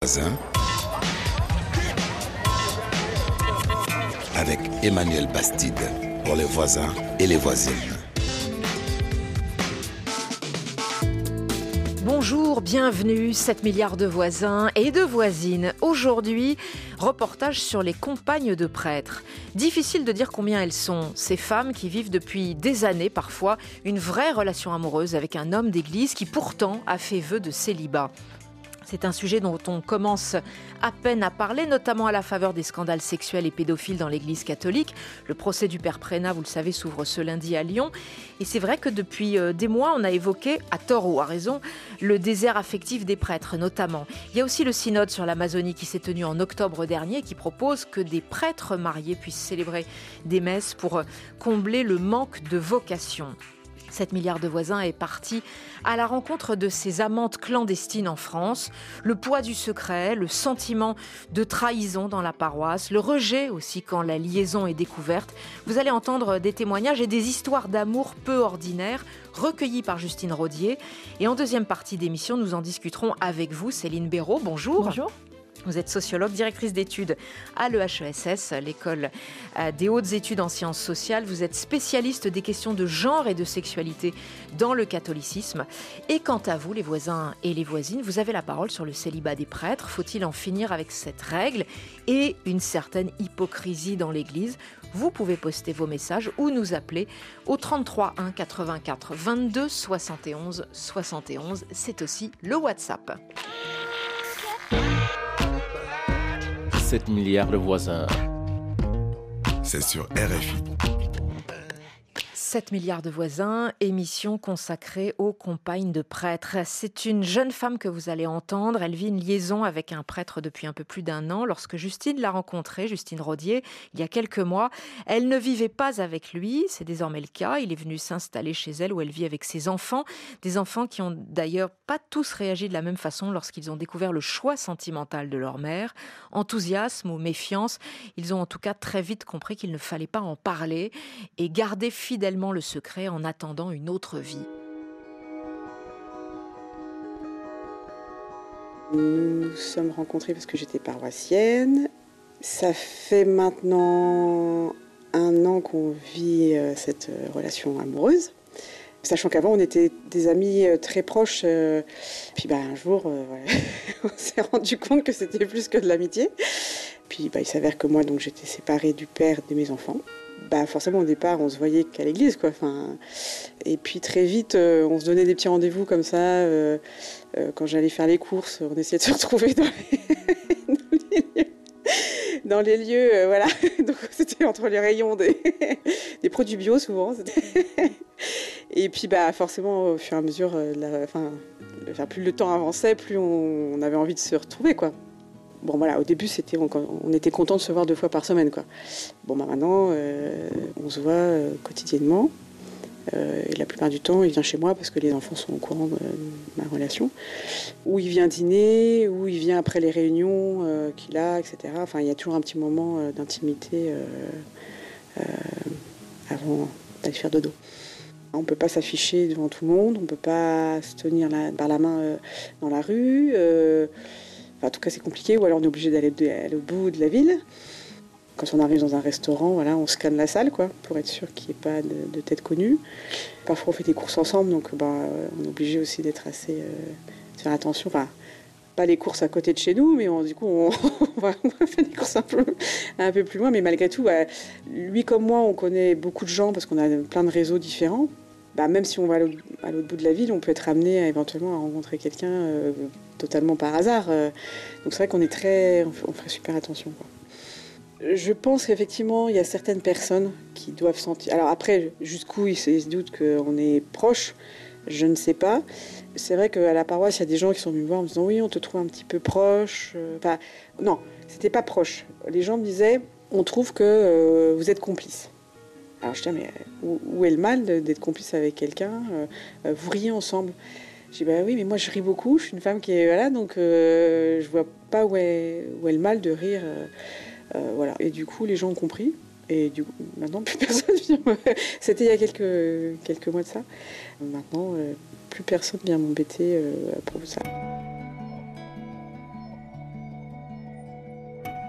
voisins avec Emmanuel Bastide pour les voisins et les voisines. Bonjour, bienvenue, 7 milliards de voisins et de voisines. Aujourd'hui, reportage sur les compagnes de prêtres. Difficile de dire combien elles sont, ces femmes qui vivent depuis des années parfois une vraie relation amoureuse avec un homme d'église qui pourtant a fait vœu de célibat. C'est un sujet dont on commence à peine à parler, notamment à la faveur des scandales sexuels et pédophiles dans l'Église catholique. Le procès du père Prénat, vous le savez, s'ouvre ce lundi à Lyon. Et c'est vrai que depuis des mois, on a évoqué, à tort ou à raison, le désert affectif des prêtres notamment. Il y a aussi le synode sur l'Amazonie qui s'est tenu en octobre dernier qui propose que des prêtres mariés puissent célébrer des messes pour combler le manque de vocation. 7 milliards de voisins est parti à la rencontre de ces amantes clandestines en France. Le poids du secret, le sentiment de trahison dans la paroisse, le rejet aussi quand la liaison est découverte. Vous allez entendre des témoignages et des histoires d'amour peu ordinaires recueillies par Justine Rodier. Et en deuxième partie d'émission, nous en discuterons avec vous, Céline Béraud. Bonjour. Bonjour. Vous êtes sociologue, directrice d'études à l'EHESS, l'école des hautes études en sciences sociales. Vous êtes spécialiste des questions de genre et de sexualité dans le catholicisme. Et quant à vous, les voisins et les voisines, vous avez la parole sur le célibat des prêtres. Faut-il en finir avec cette règle et une certaine hypocrisie dans l'Église ? Vous pouvez poster vos messages ou nous appeler au 33 1 84 22 71 71. C'est aussi le WhatsApp. 7 milliards de voisins. C'est sur RFI. 7 milliards de voisins, émission consacrée aux compagnes de prêtres. C'est une jeune femme que vous allez entendre. Elle vit une liaison avec un prêtre depuis un peu plus d'1 an. Lorsque Justine l'a rencontré, Justine Rodier, il y a quelques mois, elle ne vivait pas avec lui. C'est désormais le cas. Il est venu s'installer chez elle où elle vit avec ses enfants. Des enfants qui ont d'ailleurs pas tous réagi de la même façon lorsqu'ils ont découvert le choix sentimental de leur mère. Enthousiasme ou méfiance, ils ont en tout cas très vite compris qu'il ne fallait pas en parler et garder fidèlement le secret en attendant une autre vie. Nous nous sommes rencontrés parce que j'étais paroissienne. Ça fait maintenant 1 an qu'on vit cette relation amoureuse. Sachant qu'avant, on était des amis très proches. Puis un jour, on s'est rendu compte que c'était plus que de l'amitié. Puis il s'avère que moi, donc, j'étais séparée du père de mes enfants. Forcément, au départ, on se voyait qu'à l'église, quoi. Et puis très vite, on se donnait des petits rendez-vous comme ça. Quand j'allais faire les courses, on essayait de se retrouver dans les lieux, voilà. Donc c'était entre les rayons des produits bio souvent. Et puis forcément, au fur et à mesure, plus le temps avançait, plus on avait envie de se retrouver, quoi. Bon voilà, au début on était content de se voir 2 fois par semaine, quoi. Bon maintenant on se voit quotidiennement et la plupart du temps il vient chez moi parce que les enfants sont au courant de ma relation. Ou il vient dîner, ou il vient après les réunions qu'il a, etc. Enfin il y a toujours un petit moment d'intimité avant d'aller faire dodo. On ne peut pas s'afficher devant tout le monde, on ne peut pas se tenir par la main dans la rue. En tout cas, c'est compliqué, ou alors on est obligé d'aller au bout de la ville. Quand on arrive dans un restaurant, voilà, on scanne la salle, quoi, pour être sûr qu'il n'y ait pas de tête connue. Parfois, on fait des courses ensemble, donc on est obligé aussi d'être assez... de faire attention. Enfin, pas les courses à côté de chez nous, mais du coup, on va faire des courses un peu plus loin. Mais malgré tout, lui comme moi, on connaît beaucoup de gens parce qu'on a plein de réseaux différents. Même si on va à l'autre bout de la ville, on peut être amené éventuellement à rencontrer quelqu'un totalement par hasard. Donc c'est vrai qu'on on fait super attention, quoi. Je pense qu'effectivement, il y a certaines personnes qui doivent sentir... Alors après, jusqu'où ils se doutent qu'on est proche, je ne sais pas. C'est vrai qu'à la paroisse, il y a des gens qui sont venus me voir en me disant « Oui, on te trouve un petit peu proche. » Non, c'était pas proche. Les gens me disaient « On trouve que vous êtes complices. » Alors je dis, mais où est le mal d'être complice avec quelqu'un vous riez ensemble. Je dis, oui, mais moi je ris beaucoup, je suis une femme qui est... Voilà, donc je vois pas où est le mal de rire. Voilà. Et du coup, les gens ont compris. Et du coup, maintenant, plus personne vient... C'était il y a quelques mois de ça. Maintenant, plus personne vient m'embêter à propos de ça.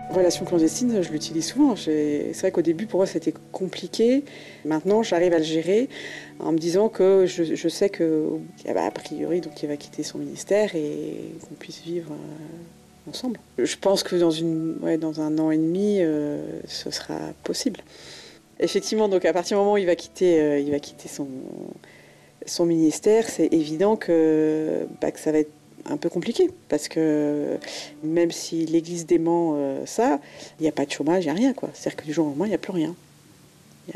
Relation clandestine, je l'utilise souvent. C'est vrai qu'au début, pour moi, c'était compliqué. Maintenant, j'arrive à le gérer en me disant que je sais a priori, donc, il va quitter son ministère et qu'on puisse vivre ensemble. Je pense que dans un an et demi, ce sera possible. Effectivement, donc à partir du moment où il va quitter son ministère, c'est évident que ça va être un peu compliqué, parce que même si l'Église dément ça, il n'y a pas de chômage, il n'y a rien, quoi. C'est-à-dire que du jour au lendemain, il n'y a plus rien. Il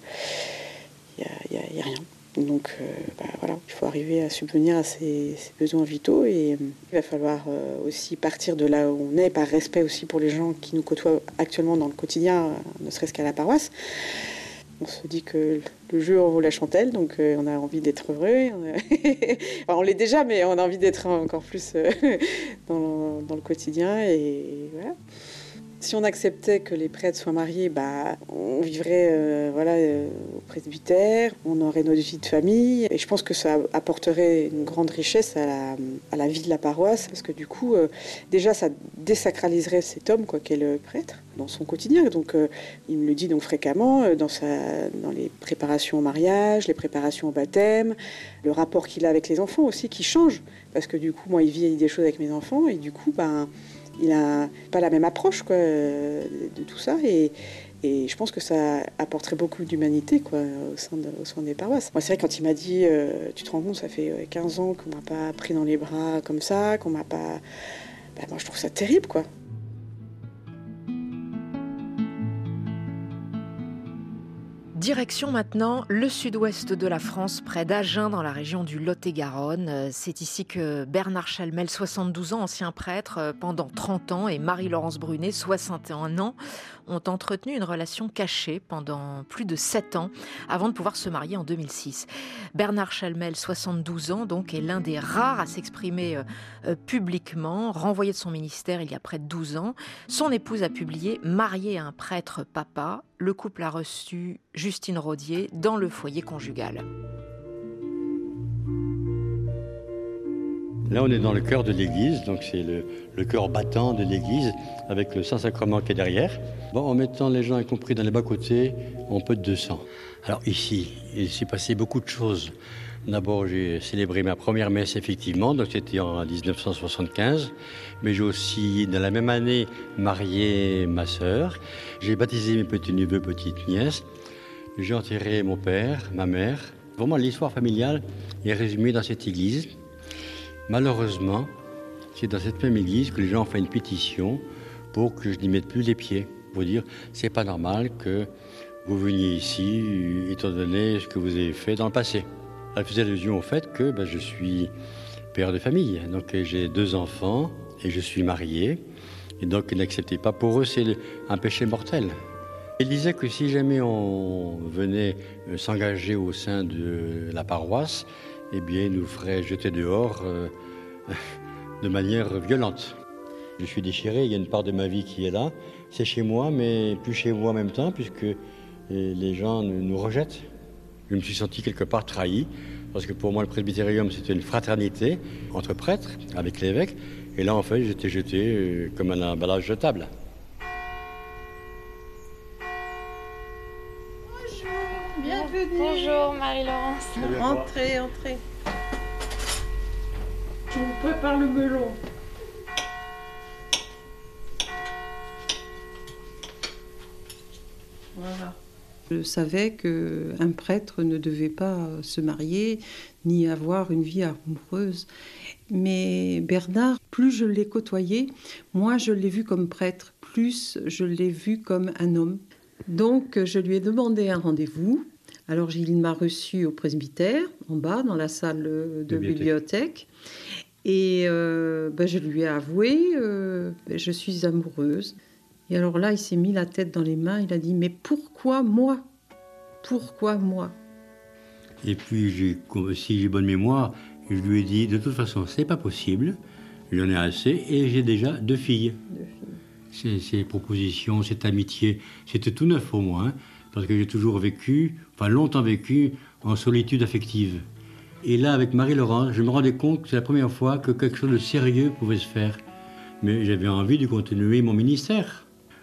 n'y a rien. Donc voilà, il faut arriver à subvenir à ses besoins vitaux et il va falloir aussi partir de là où on est, par respect aussi pour les gens qui nous côtoient actuellement dans le quotidien, ne serait-ce qu'à la paroisse. On se dit que le jeu en vaut la chandelle, donc on a envie d'être heureux. Enfin, on l'est déjà, mais on a envie d'être encore plus dans le quotidien. Et voilà. Si on acceptait que les prêtres soient mariés, on vivrait au presbytère, on aurait notre vie de famille. Et je pense que ça apporterait une grande richesse à la vie de la paroisse, parce que du coup, déjà, ça désacraliserait cet homme, qu'est le prêtre, dans son quotidien. Donc, il me le dit donc fréquemment dans les préparations au mariage, les préparations au baptême, le rapport qu'il a avec les enfants aussi qui change, parce que du coup, moi, il vit des choses avec mes enfants et du coup, il n'a pas la même approche de tout ça et je pense que ça apporterait beaucoup d'humanité au sein des paroisses. Moi, c'est vrai, quand il m'a dit tu te rends compte, ça fait 15 ans qu'on m'a pas pris dans les bras comme ça, qu'on m'a pas... moi, je trouve ça terrible, quoi. Direction maintenant le sud-ouest de la France, près d'Agen, dans la région du Lot-et-Garonne. C'est ici que Bernard Chalmel, 72 ans, ancien prêtre pendant 30 ans, et Marie-Laurence Brunet, 61 ans, ont entretenu une relation cachée pendant plus de 7 ans, avant de pouvoir se marier en 2006. Bernard Chalmel, 72 ans, donc, est l'un des rares à s'exprimer publiquement, renvoyé de son ministère il y a près de 12 ans. Son épouse a publié « Marié à un prêtre papa ». Le couple a reçu Justine Rodier dans le foyer conjugal. Là, on est dans le cœur de l'église, donc c'est le cœur battant de l'église, avec le Saint-Sacrement qui est derrière. En mettant les gens, y compris dans les bas-côtés, on peut de 200. Alors ici, il s'est passé beaucoup de choses. D'abord, j'ai célébré ma première messe, effectivement, donc c'était en 1975. Mais j'ai aussi, dans la même année, marié ma sœur. J'ai baptisé mes petits-neveux, petites-nièces. J'ai enterré mon père, ma mère. Vraiment, l'histoire familiale est résumée dans cette église. Malheureusement, c'est dans cette même église que les gens ont fait une pétition pour que je n'y mette plus les pieds. Pour dire, c'est pas normal que vous veniez ici, étant donné ce que vous avez fait dans le passé. Elle faisait allusion au fait que je suis père de famille. Donc j'ai 2 enfants et je suis marié. Et donc ils n'acceptaient pas. Pour eux, c'est un péché mortel. Il disait que si jamais on venait s'engager au sein de la paroisse, eh bien, il nous ferait jeter dehors de manière violente. Je suis déchiré, il y a une part de ma vie qui est là. C'est chez moi, mais plus chez moi en même temps, puisque les gens nous rejettent. Je me suis senti quelque part trahi, parce que pour moi, le presbytérium, c'était une fraternité entre prêtres, avec l'évêque. Et là, en fait, j'étais jeté comme un emballage jetable. Bonjour, bienvenue. Bonjour, Marie-Laurence. Entrez. Je vous prépare le melon. Voilà. Je savais qu'un prêtre ne devait pas se marier ni avoir une vie amoureuse. Mais Bernard, plus je l'ai côtoyé, moins je l'ai vu comme prêtre, plus je l'ai vu comme un homme. Donc je lui ai demandé un rendez-vous. Alors il m'a reçu au presbytère, en bas, dans la salle de bibliothèque. Et je lui ai avoué, je suis amoureuse. Et alors là, il s'est mis la tête dans les mains, il a dit « Mais pourquoi moi ? Pourquoi moi ?» Et puis, si j'ai bonne mémoire, je lui ai dit « De toute façon, c'est pas possible, j'en ai assez et j'ai déjà 2 filles. » Ces propositions, cette amitié, c'était tout neuf pour moi, hein, parce que j'ai toujours longtemps vécu en solitude affective. Et là, avec Marie-Laurence, je me rendais compte que c'est la première fois que quelque chose de sérieux pouvait se faire. Mais j'avais envie de continuer mon ministère.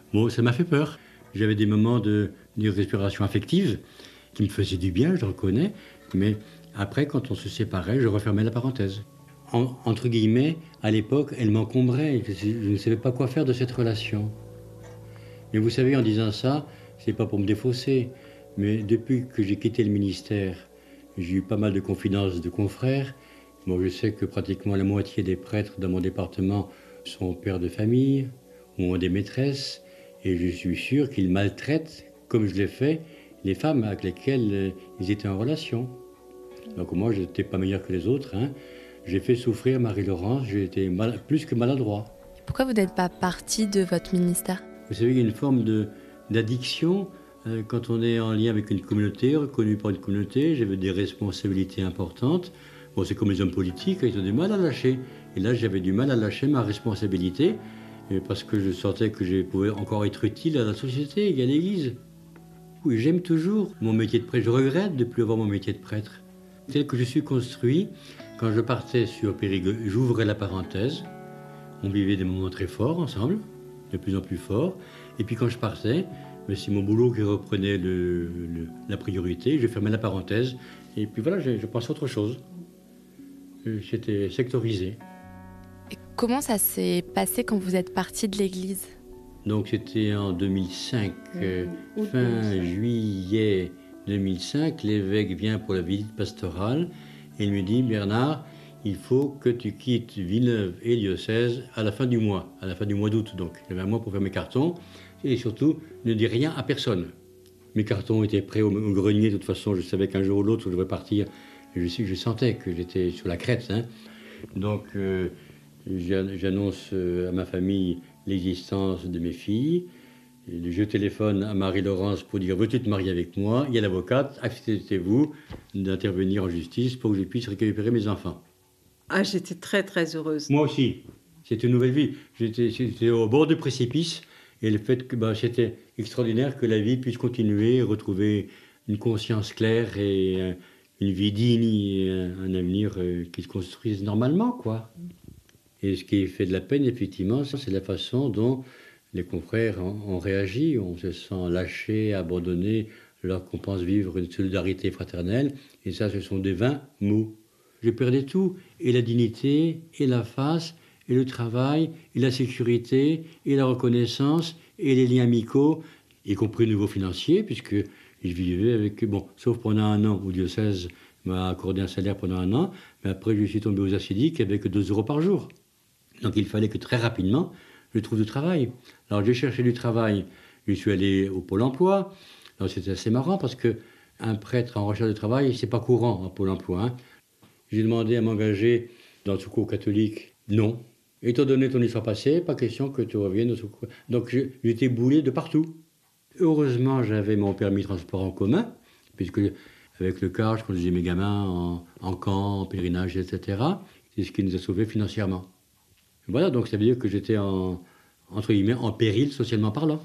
Bon, ça m'a fait peur. J'avais des moments de respiration affective qui me faisaient du bien, je le reconnais. Mais après, quand on se séparait, je refermais la parenthèse. Entre guillemets, à l'époque, elle m'encombrait. Je ne savais pas quoi faire de cette relation. Mais vous savez, en disant ça, c'est pas pour me défausser. Mais depuis que j'ai quitté le ministère, j'ai eu pas mal de confidences de confrères. Bon, je sais que pratiquement la moitié des prêtres dans mon département sont pères de famille ou ont des maîtresses. Et je suis sûr qu'ils maltraitent, comme je l'ai fait, les femmes avec lesquelles ils étaient en relation. Donc moi, je n'étais pas meilleur que les autres. J'ai fait souffrir Marie-Laurence, j'ai été plus que maladroit. Pourquoi vous n'êtes pas parti de votre ministère? Vous savez, il y a une forme d'addiction quand on est en lien avec une communauté, reconnu par une communauté. J'avais des responsabilités importantes. Bon, c'est comme les hommes politiques, ils ont du mal à lâcher. Et là, j'avais du mal à lâcher ma responsabilité parce que je sentais que je pouvais encore être utile à la société et à l'Église. Oui, j'aime toujours mon métier de prêtre. Je regrette de ne plus avoir mon métier de prêtre. Tel que je suis construit, quand je partais sur Périgueux, j'ouvrais la parenthèse. On vivait des moments très forts ensemble, de plus en plus forts. Et puis quand je partais, c'est mon boulot qui reprenait la priorité. Je fermais la parenthèse. Et puis voilà, je pensais à autre chose. J'étais sectorisé. Et comment ça s'est passé quand vous êtes parti de l'église? Donc c'était en 2005, fin juillet 2005, l'évêque vient pour la visite pastorale et il me dit « Bernard, il faut que tu quittes Villeneuve et diocèse à la fin du mois d'août. » Donc j'avais un mois pour faire mes cartons et surtout ne dis rien à personne. Mes cartons étaient prêts au grenier, de toute façon je savais qu'un jour ou l'autre je devais partir. Je sentais que j'étais sur la crête. Donc j'annonce à ma famille l'existence de mes filles. Je téléphone à Marie-Laurence pour dire « Veux-tu te marier avec moi ?» Il y a l'avocate, acceptez-vous d'intervenir en justice pour que je puisse récupérer mes enfants. Ah, j'étais très très heureuse. Moi aussi. C'était une nouvelle vie. J'étais au bord du précipice et le fait que c'était extraordinaire que la vie puisse continuer, retrouver une conscience claire et une vie digne et un avenir qui se construise normalement, quoi. Et ce qui fait de la peine, effectivement, c'est la façon dont les confrères ont réagi. On se sent lâché, abandonné, alors qu'on pense vivre une solidarité fraternelle. Et ça, ce sont des vins mous. Je perdais tout, et la dignité, et la face, et le travail, et la sécurité, et la reconnaissance, et les liens amicaux, y compris au niveau financier, puisque je vivais avec... Bon, sauf pendant un an, où le diocèse m'a accordé un salaire pendant un an, mais après, je suis tombé aux acidiques avec 2 € par jour. Donc il fallait que très rapidement, je trouve du travail. Alors j'ai cherché du travail, je suis allé au Pôle emploi. Alors c'était assez marrant parce qu'un prêtre en recherche de travail, c'est pas courant en Pôle emploi. J'ai demandé à m'engager dans le secours catholique, non. Étant donné ton histoire passée, pas question que tu reviennes au secours. Donc j'étais boulé de partout. Heureusement, j'avais mon permis de transport en commun, puisque avec le car, je conduisais mes gamins en camp, en pèlerinage, etc. C'est ce qui nous a sauvés financièrement. Voilà, donc ça veut dire que j'étais entre guillemets en péril socialement parlant.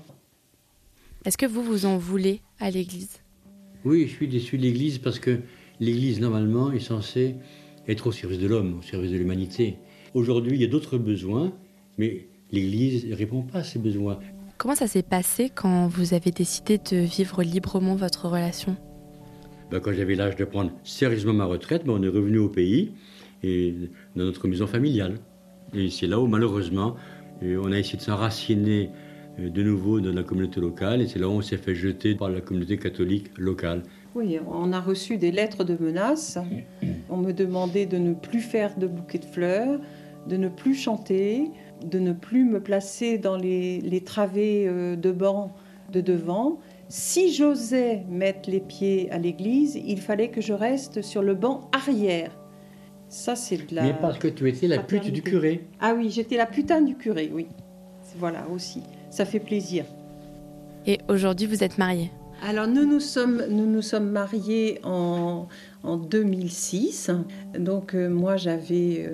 Est-ce que vous en voulez à l'Église? Oui, je suis déçu de l'Église parce que l'Église, normalement, est censée être au service de l'homme, au service de l'humanité. Aujourd'hui, il y a d'autres besoins, mais l'Église ne répond pas à ces besoins. Comment ça s'est passé quand vous avez décidé de vivre librement votre relation? Quand j'avais l'âge de prendre sérieusement ma retraite, on est revenu au pays, et dans notre maison familiale. Et c'est là où, malheureusement, on a essayé de s'enraciner de nouveau dans la communauté locale. Et c'est là où on s'est fait jeter par la communauté catholique locale. Oui, on a reçu des lettres de menaces. On me demandait de ne plus faire de bouquets de fleurs, de ne plus chanter, de ne plus me placer dans les travées de bancs de devant. Si j'osais mettre les pieds à l'église, il fallait que je reste sur le banc arrière. Ça, c'est de la... Mais parce que tu étais la pute du curé. Ah oui, j'étais la putain du curé, oui. Voilà, aussi. Ça fait plaisir. Et aujourd'hui, vous êtes mariés? Alors, nous nous sommes mariés en 2006. Donc, moi, j'avais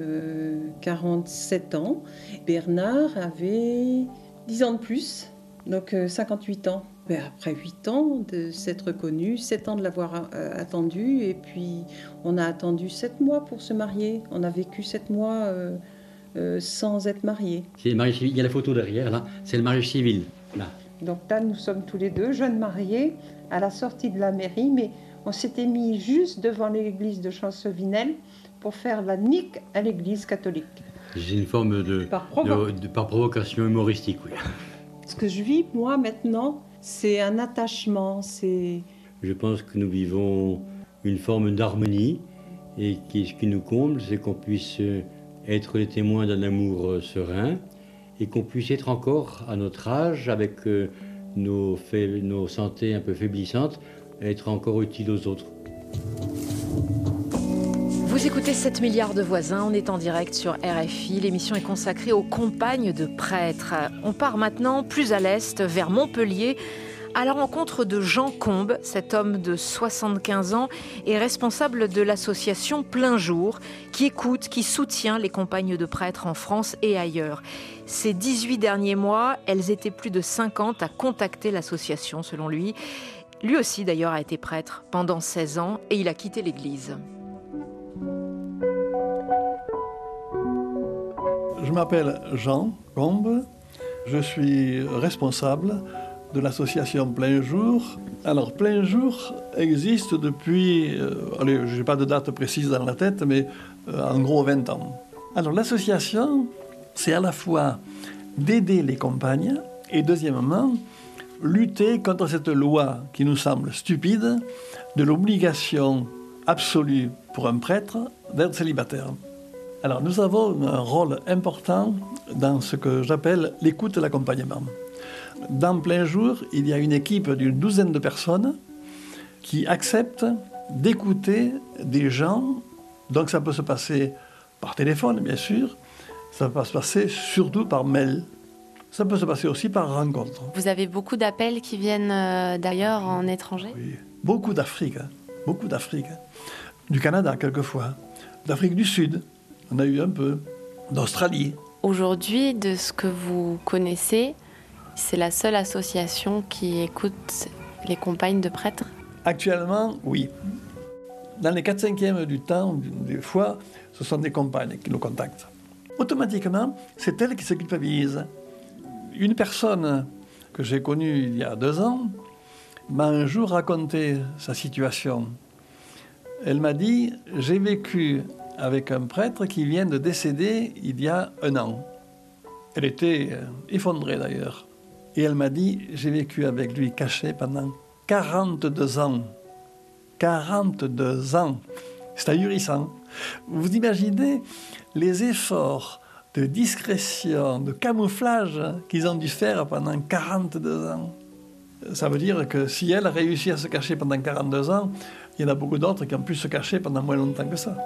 47 ans. Bernard avait 10 ans de plus, donc 58 ans. Après 8 ans de s'être connus, 7 ans de l'avoir attendu, et puis on a attendu 7 mois pour se marier. On a vécu 7 mois sans être mariés. C'est le mariage civil. Il y a la photo derrière, là, c'est le mariage civil. Là. Donc là, nous sommes tous les deux jeunes mariés à la sortie de la mairie, mais on s'était mis juste devant l'église de Chancevinel pour faire la nique à l'église catholique. C'est une forme par provocation humoristique, oui. Ce que je vis, moi, maintenant, c'est un attachement, Je pense que nous vivons une forme d'harmonie, et ce qui nous comble, c'est qu'on puisse être les témoins d'un amour serein, et qu'on puisse être encore, à notre âge, avec nos santé un peu faiblissantes, être encore utile aux autres. Vous écoutez 7 milliards de voisins, on est en direct sur RFI. L'émission est consacrée aux compagnes de prêtres. On part maintenant plus à l'est, vers Montpellier, à la rencontre de Jean Combe. Cet homme de 75 ans est responsable de l'association Plein Jour, qui écoute, qui soutient les compagnes de prêtres en France et ailleurs. Ces 18 derniers mois, elles étaient plus de 50 à contacter l'association, selon lui. Lui aussi, d'ailleurs, a été prêtre pendant 16 ans et il a quitté l'Église. Je m'appelle Jean Combe, je suis responsable de l'association Plein Jour. Alors, Plein Jour existe depuis, je n'ai pas de date précise dans la tête, mais en gros 20 ans. Alors, l'association, c'est à la fois d'aider les compagnes et deuxièmement, lutter contre cette loi qui nous semble stupide de l'obligation absolue pour un prêtre d'être célibataire. Alors, nous avons un rôle important dans ce que j'appelle l'écoute et l'accompagnement. Dans Plein Jour, il y a une équipe d'une 12aine de personnes qui acceptent d'écouter des gens. Donc, ça peut se passer par téléphone, bien sûr. Ça peut se passer surtout par mail. Ça peut se passer aussi par rencontre. Vous avez beaucoup d'appels qui viennent d'ailleurs en étranger ? Oui, beaucoup d'Afrique. Du Canada, quelquefois. D'Afrique du Sud. On a eu un peu d'Australie. Aujourd'hui, de ce que vous connaissez, c'est la seule association qui écoute les compagnes de prêtres ? Actuellement, oui. Dans les 4/5 du temps, des fois, ce sont des compagnes qui nous contactent. Automatiquement, c'est elles qui se culpabilisent. Une personne que j'ai connue il y a 2 ans m'a un jour raconté sa situation. Elle m'a dit « J'ai vécu avec un prêtre qui vient de décéder il y a 1 an. » Elle était effondrée d'ailleurs. Et elle m'a dit « J'ai vécu avec lui caché pendant 42 ans. » 42 ans. C'est ahurissant. Vous imaginez les efforts de discrétion, de camouflage qu'ils ont dû faire pendant 42 ans. Ça veut dire que si elle a réussi à se cacher pendant 42 ans, il y en a beaucoup d'autres qui ont pu se cacher pendant moins longtemps que ça.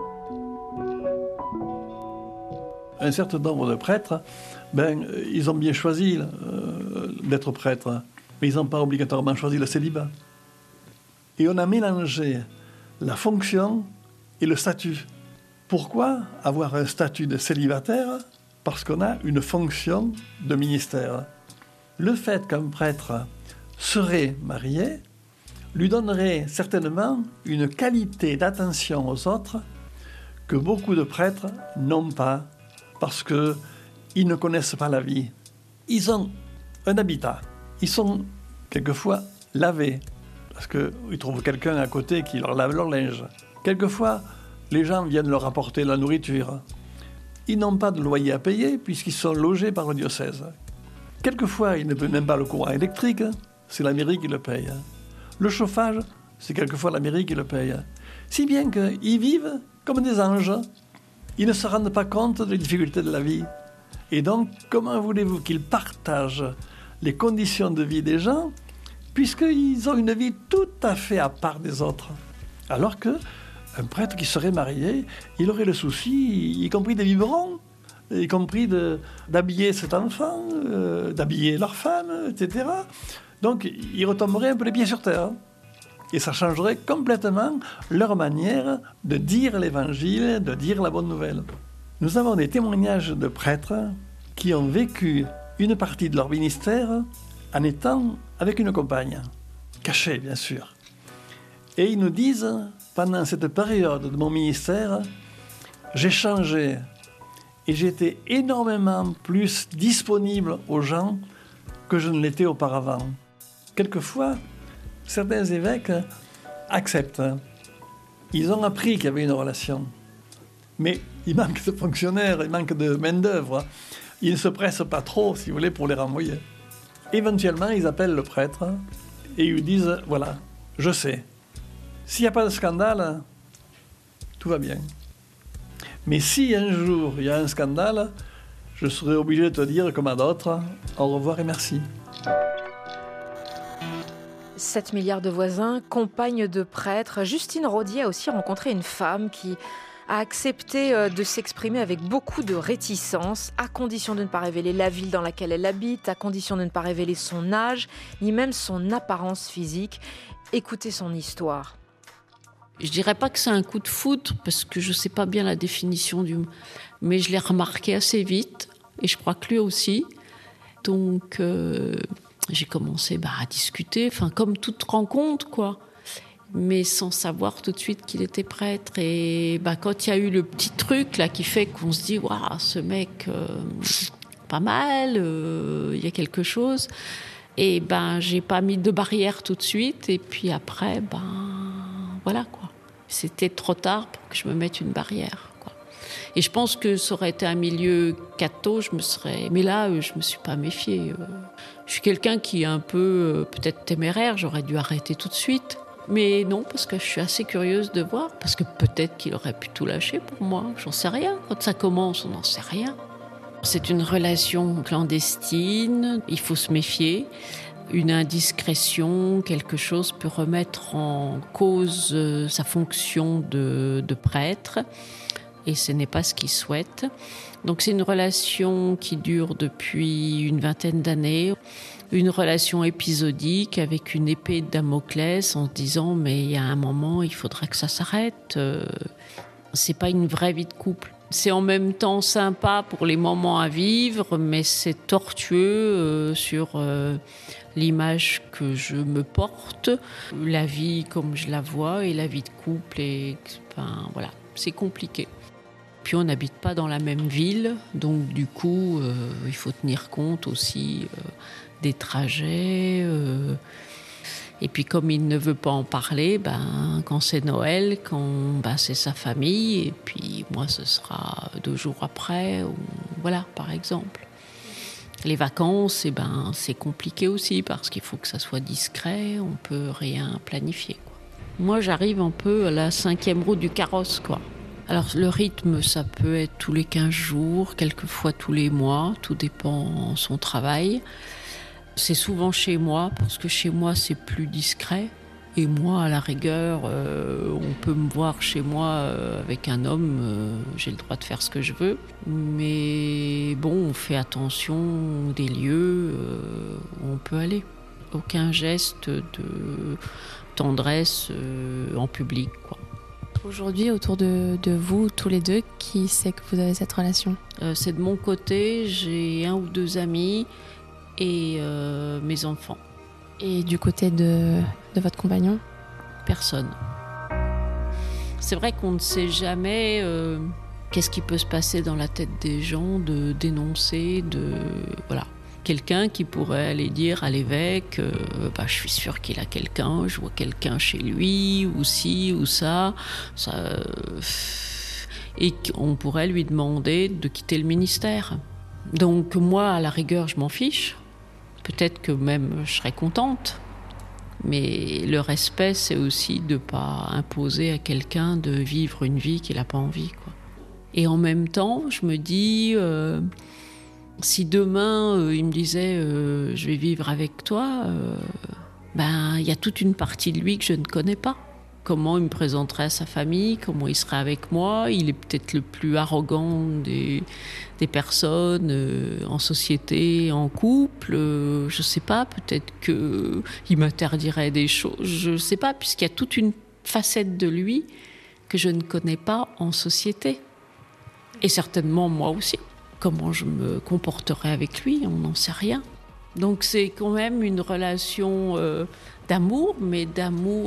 Un certain nombre de prêtres, ils ont bien choisi d'être prêtres, mais ils n'ont pas obligatoirement choisi le célibat. Et on a mélangé la fonction et le statut. Pourquoi avoir un statut de célibataire ? Parce qu'on a une fonction de ministère. Le fait qu'un prêtre serait marié lui donnerait certainement une qualité d'attention aux autres que beaucoup de prêtres n'ont pas, parce qu'ils ne connaissent pas la vie. Ils ont un habitat, ils sont quelquefois lavés, parce qu'ils trouvent quelqu'un à côté qui leur lave leur linge. Quelquefois, les gens viennent leur apporter la nourriture. Ils n'ont pas de loyer à payer puisqu'ils sont logés par le diocèse. Quelquefois, ils ne paient même pas le courant électrique, c'est la mairie qui le paye. Le chauffage, c'est quelquefois la mairie qui le paye. Si bien qu'ils vivent comme des anges. Ils ne se rendent pas compte des difficultés de la vie. Et donc, comment voulez-vous qu'ils partagent les conditions de vie des gens puisqu'ils ont une vie tout à fait à part des autres ? Alors qu'un prêtre qui serait marié, il aurait le souci, y compris des biberons, y compris d'habiller cet enfant, d'habiller leur femme, etc. Donc, ils retomberaient un peu les pieds sur terre. Et ça changerait complètement leur manière de dire l'évangile, de dire la bonne nouvelle. Nous avons des témoignages de prêtres qui ont vécu une partie de leur ministère en étant avec une compagne, cachée bien sûr. Et ils nous disent, pendant cette période de mon ministère, j'ai changé et j'étais énormément plus disponible aux gens que je ne l'étais auparavant. Quelquefois, certains évêques acceptent. Ils ont appris qu'il y avait une relation. Mais il manque de fonctionnaires, il manque de main-d'œuvre. Ils ne se pressent pas trop, si vous voulez, pour les renvoyer. Éventuellement, ils appellent le prêtre et ils lui disent « Voilà, je sais. S'il n'y a pas de scandale, tout va bien. Mais si un jour il y a un scandale, je serai obligé de te dire, comme à d'autres, au revoir et merci. » 7 milliards de voisins, compagne de prêtres. Justine Rodier a aussi rencontré une femme qui a accepté de s'exprimer avec beaucoup de réticence, à condition de ne pas révéler la ville dans laquelle elle habite, à condition de ne pas révéler son âge, ni même son apparence physique. Écoutez son histoire. Je dirais pas que c'est un coup de foudre, parce que je sais pas bien la définition du mot, mais je l'ai remarqué assez vite, et je crois que lui aussi. Donc, j'ai commencé à discuter, comme toute rencontre, quoi. Mais sans savoir tout de suite qu'il était prêtre. Et quand il y a eu le petit truc là qui fait qu'on se dit « Waouh, ce mec, pas mal, il y a quelque chose », et j'ai pas mis de barrière tout de suite. Et puis après, voilà quoi. C'était trop tard pour que je me mette une barrière, quoi. Et je pense que ça aurait été un milieu catho, je me serais... Mais là, je me suis pas méfiée. Je suis quelqu'un qui est un peu peut-être téméraire, j'aurais dû arrêter tout de suite. Mais non, parce que je suis assez curieuse de voir, parce que peut-être qu'il aurait pu tout lâcher pour moi, j'en sais rien. Quand ça commence, on n'en sait rien. C'est une relation clandestine, il faut se méfier. Une indiscrétion, quelque chose peut remettre en cause sa fonction de prêtre, et ce n'est pas ce qu'il souhaite. Donc c'est une relation qui dure depuis une vingtaine d'années. Une relation épisodique avec une épée de Damoclès en se disant mais il y a un moment il faudra que ça s'arrête. C'est pas une vraie vie de couple. C'est en même temps sympa pour les moments à vivre, mais c'est tortueux sur l'image que je me porte, la vie comme je la vois et la vie de couple. Et voilà, c'est compliqué. Puis on n'habite pas dans la même ville, donc du coup il faut tenir compte aussi des trajets. Et puis comme il ne veut pas en parler, quand c'est Noël, quand c'est sa famille, et puis moi ce sera 2 jours après, ou voilà par exemple. Les vacances, c'est compliqué aussi parce qu'il faut que ça soit discret, on peut rien planifier, quoi. Moi j'arrive un peu à la 5e roue du carrosse, quoi. Alors le rythme, ça peut être tous les 15 jours, quelquefois tous les mois, tout dépend de son travail. C'est souvent chez moi, parce que chez moi c'est plus discret. Et moi, à la rigueur, on peut me voir chez moi avec un homme, j'ai le droit de faire ce que je veux. Mais bon, on fait attention des lieux où on peut aller. Aucun geste de tendresse en public, quoi. Aujourd'hui, autour de vous, tous les deux, qui c'est que vous avez cette relation ? C'est de mon côté, j'ai 1 ou 2 amis et mes enfants. Et du côté de votre compagnon ? Personne. C'est vrai qu'on ne sait jamais qu'est-ce qui peut se passer dans la tête des gens, de dénoncer, voilà. Quelqu'un qui pourrait aller dire à l'évêque je suis sûr qu'il a quelqu'un, je vois quelqu'un chez lui, ou ci, ou ça et qu'on pourrait lui demander de quitter le ministère. Donc moi, à la rigueur, je m'en fiche. Peut-être que même je serais contente. Mais le respect, c'est aussi de ne pas imposer à quelqu'un de vivre une vie qu'il n'a pas envie, quoi. Et en même temps, je me dis... si demain, il me disait je vais vivre avec toi, il y a toute une partie de lui que je ne connais pas. Comment il me présenterait à sa famille, comment il serait avec moi. Il est peut-être le plus arrogant des personnes en société, en couple. Je ne sais pas, peut-être qu'il m'interdirait des choses. Je ne sais pas, puisqu'il y a toute une facette de lui que je ne connais pas en société. Et certainement moi aussi. Comment je me comporterai avec lui, on n'en sait rien. Donc c'est quand même une relation d'amour, mais d'amour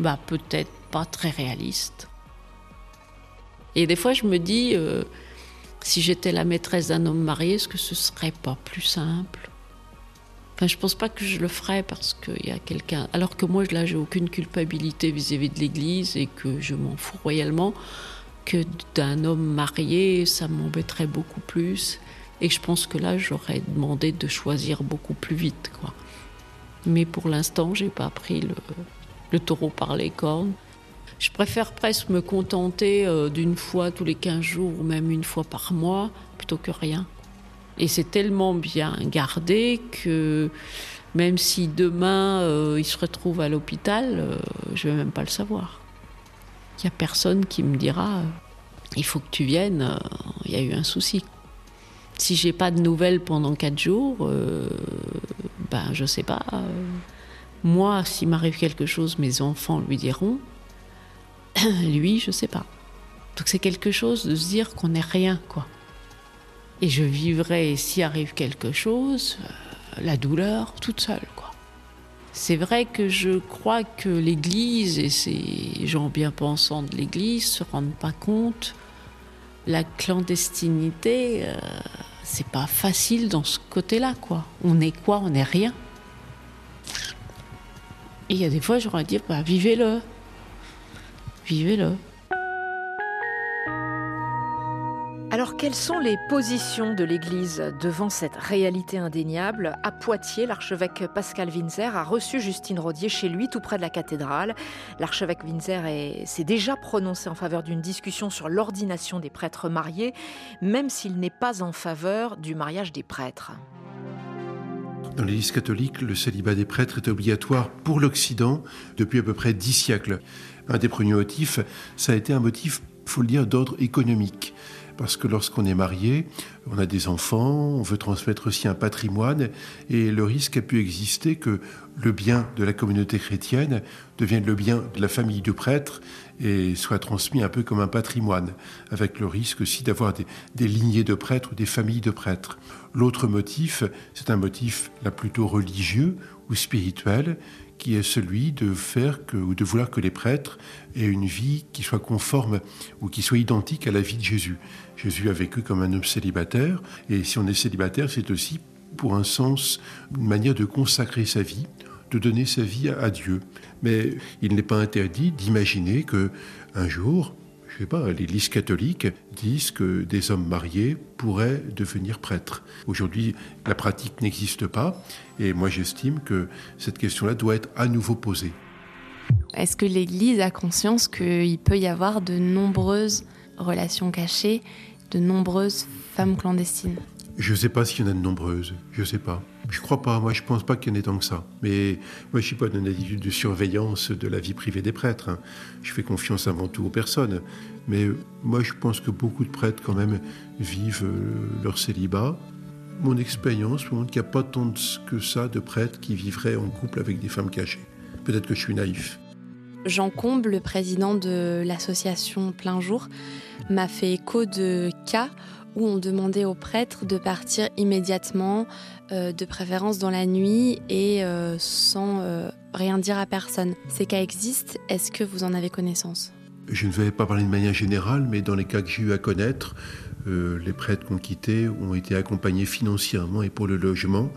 peut-être pas très réaliste. Et des fois je me dis, Si j'étais la maîtresse d'un homme marié, est-ce que ce serait pas plus simple ? Enfin, je pense pas que je le ferais parce qu'il y a quelqu'un... Alors que moi, là, j'ai aucune culpabilité vis-à-vis de l'Église et que je m'en fous royalement, que d'un homme marié, ça m'embêterait beaucoup plus. Et je pense que là, j'aurais demandé de choisir beaucoup plus vite, quoi. Mais pour l'instant, j'ai pas pris le taureau par les cornes. Je préfère presque me contenter d'une fois tous les 15 jours ou même une fois par mois plutôt que rien. Et c'est tellement bien gardé que même si demain il se retrouve à l'hôpital, je ne vais même pas le savoir. Il n'y a personne qui me dira il faut que tu viennes, il y a eu un souci. Si je n'ai pas de nouvelles pendant 4 jours, je ne sais pas. Moi, s'il m'arrive quelque chose, mes enfants lui diront. Lui, je ne sais pas. Donc c'est quelque chose de se dire qu'on n'est rien, quoi. Et je vivrai, s'il arrive quelque chose, la douleur toute seule, quoi. C'est vrai que je crois que l'Église et ces gens bien pensants de l'Église se rendent pas compte. La clandestinité, c'est pas facile dans ce côté-là, quoi. On est quoi ? On n'est rien. Et il y a des fois, j'aurais dit, vivez-le. Vivez-le. Alors, quelles sont les positions de l'Église devant cette réalité indéniable ? À Poitiers, l'archevêque Pascal Winzer a reçu Justine Rodier chez lui, tout près de la cathédrale. L'archevêque Winzer s'est déjà prononcé en faveur d'une discussion sur l'ordination des prêtres mariés, même s'il n'est pas en faveur du mariage des prêtres. Dans l'Église catholique, le célibat des prêtres est obligatoire pour l'Occident depuis à peu près 10 siècles. Un des premiers motifs, ça a été un motif, il faut le dire, d'ordre économique. Parce que lorsqu'on est marié, on a des enfants, on veut transmettre aussi un patrimoine, et le risque a pu exister que le bien de la communauté chrétienne devienne le bien de la famille du prêtre et soit transmis un peu comme un patrimoine, avec le risque aussi d'avoir des lignées de prêtres ou des familles de prêtres. L'autre motif, c'est un motif là plutôt religieux ou spirituel, qui est celui de vouloir que les prêtres aient une vie qui soit conforme ou qui soit identique à la vie de Jésus. Jésus a vécu comme un homme célibataire, et si on est célibataire, c'est aussi pour un sens, une manière de consacrer sa vie, de donner sa vie à Dieu. Mais il n'est pas interdit d'imaginer qu'un jour, je sais pas, l'Église catholique disent que des hommes mariés pourraient devenir prêtres. Aujourd'hui, la pratique n'existe pas, et moi j'estime que cette question-là doit être à nouveau posée. Est-ce que l'Église a conscience qu'il peut y avoir de nombreuses relations cachées, de nombreuses femmes clandestines ? Je ne sais pas s'il y en a de nombreuses, je ne sais pas. Je crois pas, moi je pense pas qu'il y en ait tant que ça. Mais moi je suis pas dans une attitude de surveillance de la vie privée des prêtres. Je fais confiance avant tout aux personnes. Mais moi je pense que beaucoup de prêtres quand même vivent leur célibat. Mon expérience montre qu'il n'y a pas tant que ça de prêtres qui vivraient en couple avec des femmes cachées. Peut-être que je suis naïf. Jean Combe, le président de l'association Plein Jour, m'a fait écho de cas où on demandait aux prêtres de partir immédiatement, de préférence dans la nuit et sans rien dire à personne. Ces cas existent, est-ce que vous en avez connaissance ? Je ne vais pas parler de manière générale, mais dans les cas que j'ai eu à connaître, les prêtres qu'on quittait ont été accompagnés financièrement et pour le logement,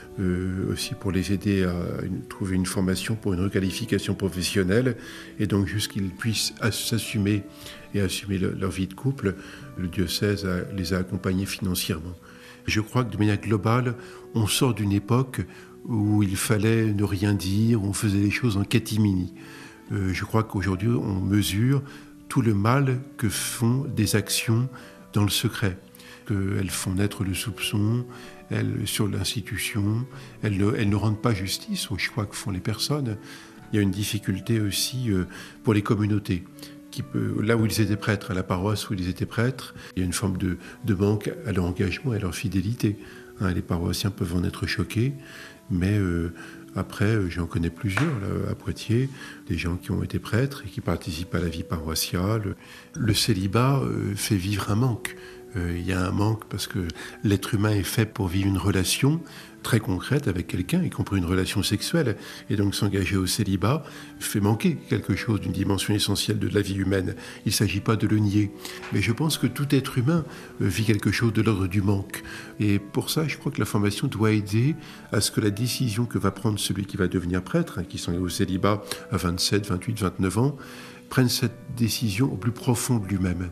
aussi pour les aider à trouver une formation pour une requalification professionnelle, et donc juste qu'ils puissent s'assumer et assumer leur vie de couple, le diocèse les a accompagnés financièrement. Je crois que de manière globale, on sort d'une époque où il fallait ne rien dire, où on faisait les choses en catimini. Je crois qu'aujourd'hui, on mesure tout le mal que font des actions dans le secret. Elles font naître le soupçon sur l'institution, elles ne rendent pas justice aux choix que font les personnes. Il y a une difficulté aussi pour les communautés. Là où ils étaient prêtres, à la paroisse où ils étaient prêtres, il y a une forme de manque à leur engagement et à leur fidélité. Les paroissiens peuvent en être choqués, mais après, j'en connais plusieurs là, à Poitiers, des gens qui ont été prêtres et qui participent à la vie paroissiale. Le célibat fait vivre un manque. Il y a un manque parce que l'être humain est fait pour vivre une relation très concrète avec quelqu'un, y compris une relation sexuelle. Et donc s'engager au célibat fait manquer quelque chose d'une dimension essentielle de la vie humaine. Il ne s'agit pas de le nier. Mais je pense que tout être humain vit quelque chose de l'ordre du manque. Et pour ça, je crois que la formation doit aider à ce que la décision que va prendre celui qui va devenir prêtre, qui s'engage au célibat à 27, 28, 29 ans, prenne cette décision au plus profond de lui-même.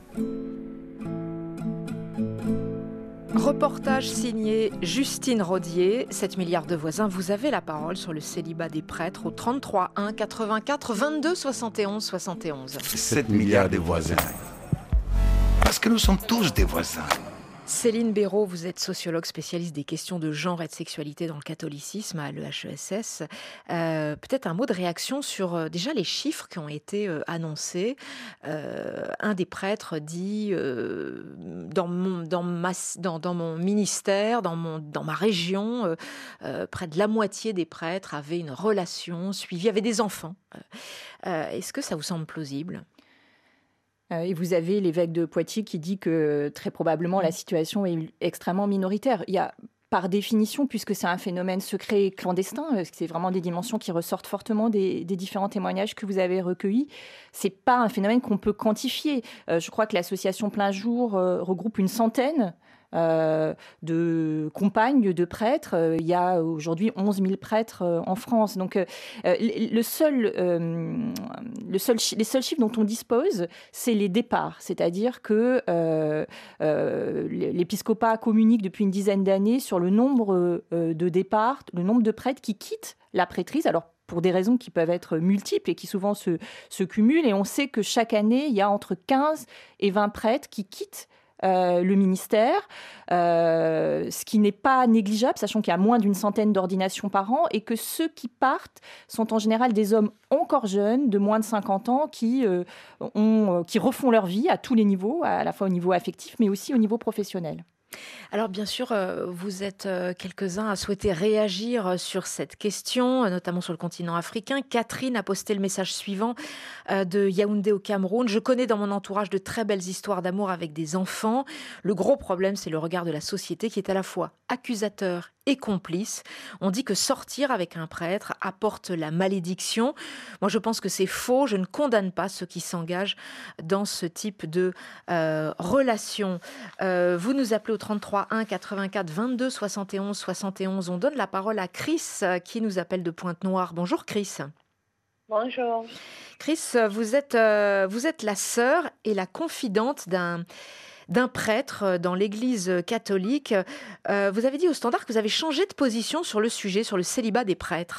Reportage signé Justine Rodier. 7 milliards de voisins, vous avez la parole sur le célibat des prêtres au 33 1 84 22 71 71. 7 milliards de voisins. Parce que nous sommes tous des voisins. Céline Béraud, vous êtes sociologue spécialiste des questions de genre et de sexualité dans le catholicisme à l'EHESS. Peut-être un mot de réaction sur déjà les chiffres qui ont été annoncés. Un des prêtres dit dans mon ministère, dans ma région, près de la moitié des prêtres avaient une relation suivie, avaient des enfants. Est-ce que ça vous semble plausible ? Et vous avez l'évêque de Poitiers qui dit que très probablement la situation est extrêmement minoritaire. Il y a par définition, puisque c'est un phénomène secret et clandestin, c'est vraiment des dimensions qui ressortent fortement des différents témoignages que vous avez recueillis. C'est pas un phénomène qu'on peut quantifier. Je crois que l'association Plein Jour regroupe une centaine de compagnes de prêtres. Il y a aujourd'hui 11 000 prêtres en France. Donc, les seuls chiffres dont on dispose, c'est les départs. C'est-à-dire que l'épiscopat communique depuis une dizaine d'années sur le nombre de départs, le nombre de prêtres qui quittent la prêtrise. Alors, pour des raisons qui peuvent être multiples et qui souvent se cumulent. Et on sait que chaque année, il y a entre 15 et 20 prêtres qui quittent le ministère, ce qui n'est pas négligeable, sachant qu'il y a moins d'une centaine d'ordinations par an et que ceux qui partent sont en général des hommes encore jeunes, de moins de 50 ans, qui refont leur vie à tous les niveaux, à la fois au niveau affectif, mais aussi au niveau professionnel. Alors bien sûr, vous êtes quelques-uns à souhaiter réagir sur cette question, notamment sur le continent africain. Catherine a posté le message suivant de Yaoundé au Cameroun. Je connais dans mon entourage de très belles histoires d'amour avec des enfants. Le gros problème, c'est le regard de la société qui est à la fois accusateur et complice. On dit que sortir avec un prêtre apporte la malédiction. Moi, je pense que c'est faux. Je ne condamne pas ceux qui s'engagent dans ce type de relation. Vous nous appelez au 33 1 84 22 71 71. On donne la parole à Chris qui nous appelle de Pointe-Noire. Bonjour Chris. Bonjour. Chris, vous êtes la sœur et la confidente d'un prêtre dans l'Église catholique. Vous avez dit au Standard que vous avez changé de position sur le sujet, sur le célibat des prêtres.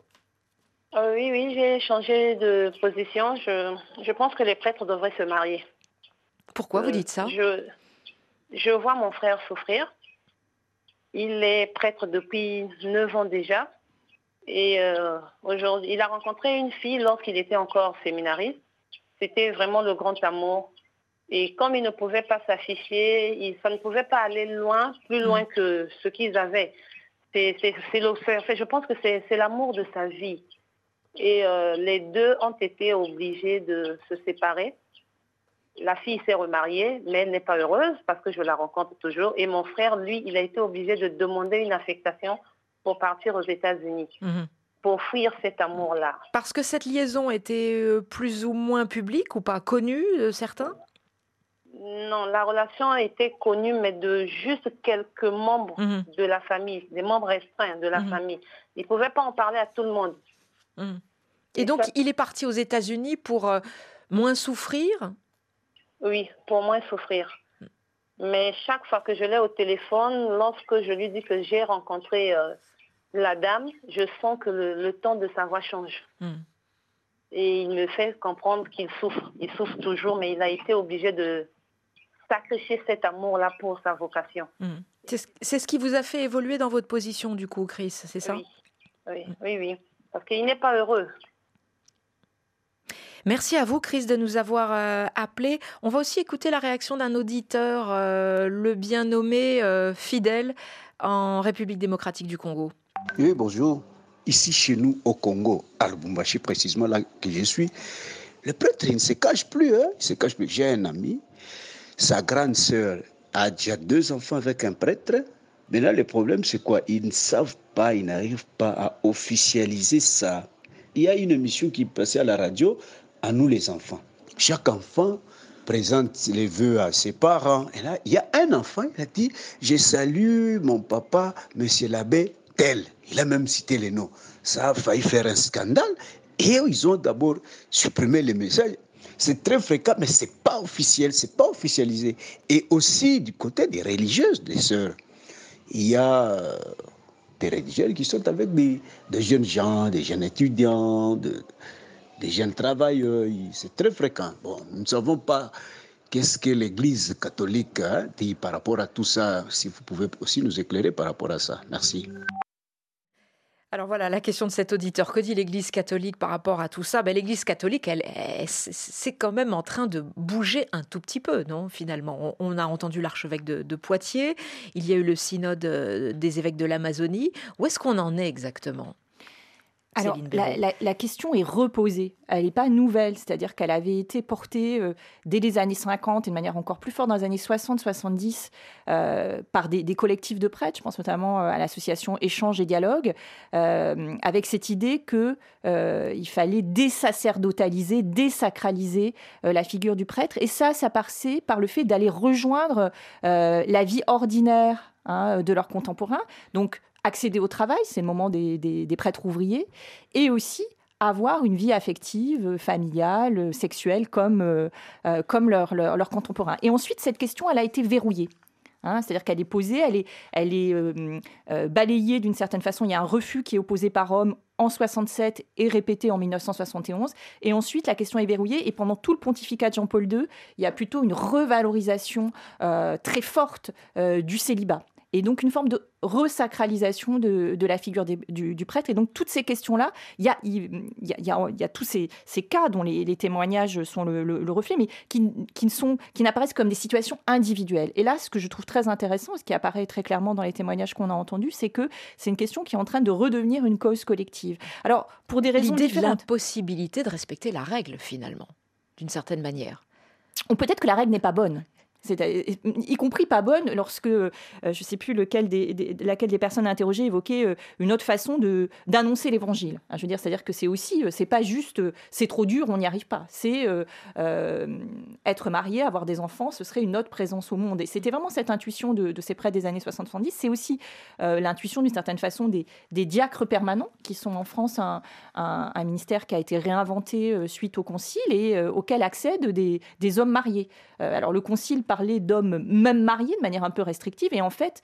Oui, j'ai changé de position. Je pense que les prêtres devraient se marier. Pourquoi vous dites ça ? Je vois mon frère souffrir. Il est prêtre depuis 9 ans déjà. Et aujourd'hui, il a rencontré une fille lorsqu'il était encore séminariste. C'était vraiment le grand amour. Et comme il ne pouvait pas s'afficher, ça ne pouvait pas aller plus loin que ce qu'ils avaient. Je pense que c'est l'amour de sa vie. Et les deux ont été obligés de se séparer. La fille s'est remariée, mais elle n'est pas heureuse parce que je la rencontre toujours. Et mon frère, lui, il a été obligé de demander une affectation pour partir aux États-Unis, pour fuir cet amour-là. Parce que cette liaison était plus ou moins publique ou pas connue de certains ? Non, la relation a été connue, mais de juste quelques membres de la famille, des membres restreints de la famille. Il ne pouvait pas en parler à tout le monde. Et donc, il est parti aux États-Unis pour moins souffrir ? Oui, pour moins souffrir. Mais chaque fois que je l'ai au téléphone, lorsque je lui dis que j'ai rencontré la dame, je sens que le ton de sa voix change. Et il me fait comprendre qu'il souffre. Il souffre toujours, mais il a été obligé de sacrifier cet amour-là pour sa vocation. C'est ce qui vous a fait évoluer dans votre position, du coup, Chris, c'est ça ? Oui. Parce qu'il n'est pas heureux. Merci à vous, Chris, de nous avoir appelés. On va aussi écouter la réaction d'un auditeur, le bien nommé Fidèle, en République démocratique du Congo. Oui, bonjour. Ici, chez nous, au Congo, à Lubumbashi, précisément là que je suis, le prêtre, il ne se cache plus. Il ne se cache plus. J'ai un ami, sa grande sœur a déjà 2 enfants avec un prêtre. Maintenant, le problème, c'est quoi? Ils ne savent pas, ils n'arrivent pas à officialiser ça. Il y a une émission qui passait à la radio, à nous les enfants. Chaque enfant présente les vœux à ses parents. Et là, il y a un enfant, il a dit, je salue mon papa, monsieur l'abbé, tel. Il a même cité les noms. Ça a failli faire un scandale. Et ils ont d'abord supprimé les messages. C'est très fréquent, mais ce n'est pas officiel, ce n'est pas officialisé. Et aussi du côté des religieuses, des sœurs. Il y a des religieuses qui sont avec des jeunes gens, des jeunes étudiants, des jeunes travailleurs. C'est très fréquent. Bon, nous ne savons pas qu'est-ce que l'Église catholique dit par rapport à tout ça. Si vous pouvez aussi nous éclairer par rapport à ça. Merci. Alors voilà, la question de cet auditeur. Que dit l'Église catholique par rapport à tout ça? L'Église catholique, c'est quand même en train de bouger un tout petit peu, non? Finalement, on a entendu l'archevêque de Poitiers, il y a eu le synode des évêques de l'Amazonie. Où est-ce qu'on en est exactement? Alors, la question est reposée. Elle n'est pas nouvelle, c'est-à-dire qu'elle avait été portée dès les années 50 et de manière encore plus forte dans les années 60-70 par des collectifs de prêtres, je pense notamment à l'association Échange et Dialogue, avec cette idée qu'il fallait désacerdotaliser, désacraliser la figure du prêtre. Et ça passait par le fait d'aller rejoindre la vie ordinaire de leurs contemporains. Donc, accéder au travail, c'est le moment des prêtres ouvriers, et aussi avoir une vie affective, familiale, sexuelle, comme leurs contemporains. Et ensuite, cette question, elle a été verrouillée. C'est-à-dire qu'elle est posée, elle est balayée d'une certaine façon. Il y a un refus qui est opposé par Rome en 67 et répété en 1971. Et ensuite, la question est verrouillée. Et pendant tout le pontificat de Jean-Paul II, il y a plutôt une revalorisation très forte du célibat. Et donc, une forme de resacralisation de la figure du prêtre. Et donc, toutes ces questions-là, il y a tous ces cas dont les témoignages sont le reflet, mais qui n'apparaissent comme des situations individuelles. Et là, ce que je trouve très intéressant, ce qui apparaît très clairement dans les témoignages qu'on a entendus, c'est que c'est une question qui est en train de redevenir une cause collective. Alors, pour des raisons différentes. L'idée de l'impossibilité de respecter la règle, finalement, d'une certaine manière. Ou peut-être que la règle n'est pas bonne. Y compris pas bonne lorsque, je ne sais plus laquelle des personnes interrogées évoquait une autre façon d'annoncer l'évangile. Je veux dire, c'est-à-dire que c'est pas juste c'est trop dur, on n'y arrive pas. C'est être marié, avoir des enfants, ce serait une autre présence au monde. Et c'était vraiment cette intuition de ces prêtres des années 70. C'est aussi l'intuition d'une certaine façon des diacres permanents, qui sont en France un ministère qui a été réinventé suite au concile et auquel accèdent des hommes mariés. Alors le concile parlait d'hommes même mariés de manière un peu restrictive, et en fait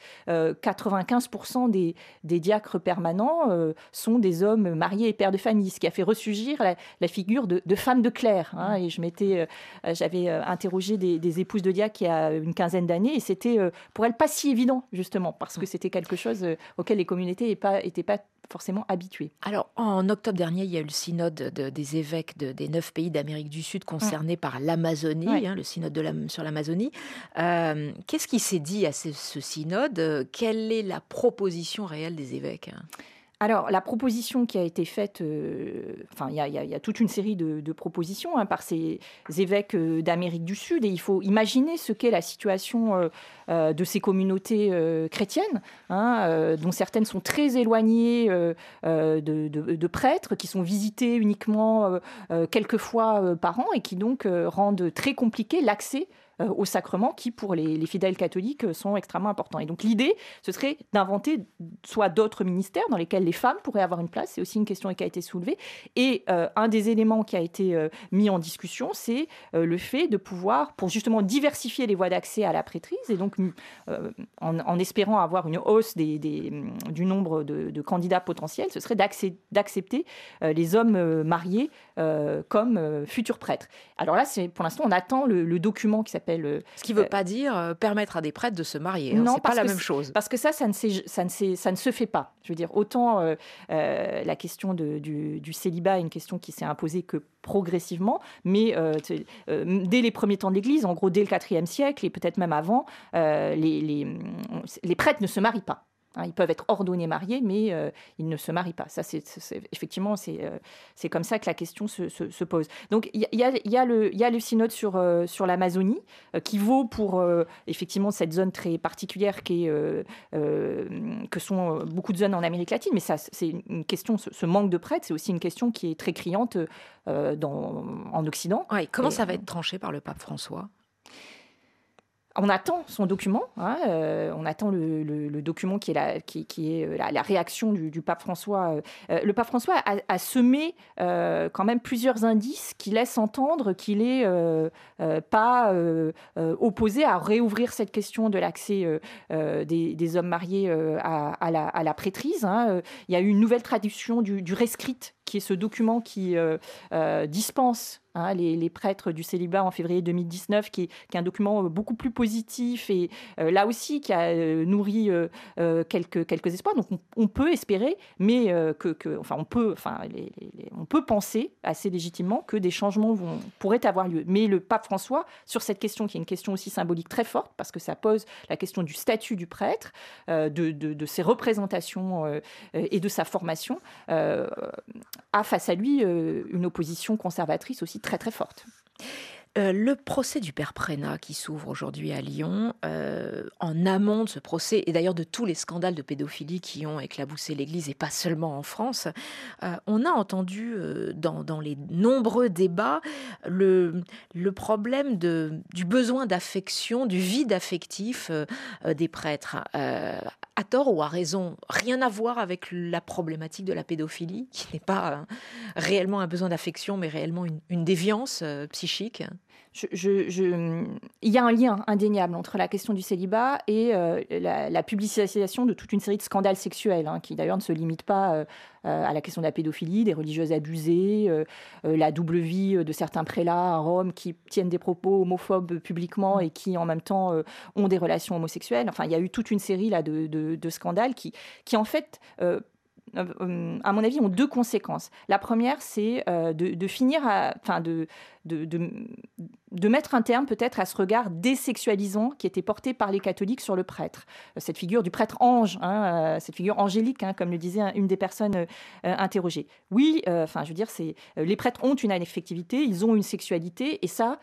95% des diacres permanents sont des hommes mariés et pères de famille, ce qui a fait ressurgir la figure de femme de clerc. Et j'avais interrogé des épouses de diacres il y a une quinzaine d'années, et c'était pour elles pas si évident, justement, parce que c'était quelque chose auquel les communautés n'étaient pas forcément habitués. Alors, en octobre dernier, il y a eu le synode des évêques des 9 pays d'Amérique du Sud concernés par l'Amazonie, le synode sur l'Amazonie. Qu'est-ce qui s'est dit à ce synode? Quelle est la proposition réelle des évêques? Alors, la proposition qui a été faite, il y a toute une série de propositions par ces évêques d'Amérique du Sud, et il faut imaginer ce qu'est la situation de ces communautés chrétiennes, dont certaines sont très éloignées de prêtres, qui sont visités uniquement quelques fois par an, et qui donc rendent très compliqué l'accès aux sacrements qui, pour les fidèles catholiques, sont extrêmement importants. Et donc l'idée, ce serait d'inventer soit d'autres ministères dans lesquels les femmes pourraient avoir une place. C'est aussi une question qui a été soulevée. Et un des éléments qui a été mis en discussion, c'est le fait de pouvoir, pour justement diversifier les voies d'accès à la prêtrise, et donc en espérant avoir une hausse du nombre de candidats potentiels, ce serait d'accepter les hommes mariés comme futurs prêtres. Alors là, pour l'instant, on attend le document qui s'appelle... Ce qui ne veut pas dire permettre à des prêtres de se marier. Non, c'est pas la même chose. Parce que ça ne se fait pas. Je veux dire, autant la question du célibat est une question qui s'est imposée que progressivement, mais dès les premiers temps de l'Église, en gros dès le IVe siècle et peut-être même avant, les prêtres ne se marient pas. Ils peuvent être ordonnés mariés, mais ils ne se marient pas. Ça, effectivement, c'est comme ça que la question se pose. Donc, il y a le synode sur l'Amazonie, qui vaut pour, effectivement, cette zone très particulière que sont beaucoup de zones en Amérique latine. Mais ça, c'est une question, ce manque de prêtres, c'est aussi une question qui est très criante en Occident. Ouais, comment ça va être tranché par le pape François ? On attend son document, on attend le document qui est la réaction du pape François. Le pape François a semé quand même plusieurs indices qui laissent entendre qu'il n'est pas opposé à réouvrir cette question de l'accès des hommes mariés à la prêtrise. Il y a eu une nouvelle traduction du rescrit, qui est ce document qui dispense les prêtres du célibat en février 2019, qui est un document beaucoup plus positif et là aussi qui a nourri quelques espoirs. Donc on peut espérer, mais on peut penser assez légitimement que des changements pourraient avoir lieu. Mais le pape François, sur cette question, qui est une question aussi symbolique très forte, parce que ça pose la question du statut du prêtre, de ses représentations et de sa formation, a face à lui une opposition conservatrice aussi très très forte. Le procès du père Prénat qui s'ouvre aujourd'hui à Lyon, en amont de ce procès, et d'ailleurs de tous les scandales de pédophilie qui ont éclaboussé l'Église, et pas seulement en France, on a entendu dans les nombreux débats le problème du besoin d'affection, du vide affectif des prêtres. À tort ou à raison, rien à voir avec la problématique de la pédophilie, qui n'est pas réellement un besoin d'affection, mais réellement une déviance psychique. Il y a un lien indéniable entre la question du célibat et la publicisation de toute une série de scandales sexuels, qui d'ailleurs ne se limitent pas à la question de la pédophilie, des religieuses abusées, la double vie de certains prélats à Rome qui tiennent des propos homophobes publiquement et qui en même temps ont des relations homosexuelles. Enfin, il y a eu toute une série là, de scandales qui en fait... à mon avis, ont deux conséquences. La première, c'est de mettre un terme peut-être à ce regard désexualisant qui était porté par les catholiques sur le prêtre. Cette figure du prêtre ange, cette figure angélique, comme le disait une des personnes interrogées. Oui, les prêtres ont une affectivité, ils ont une sexualité, et ça,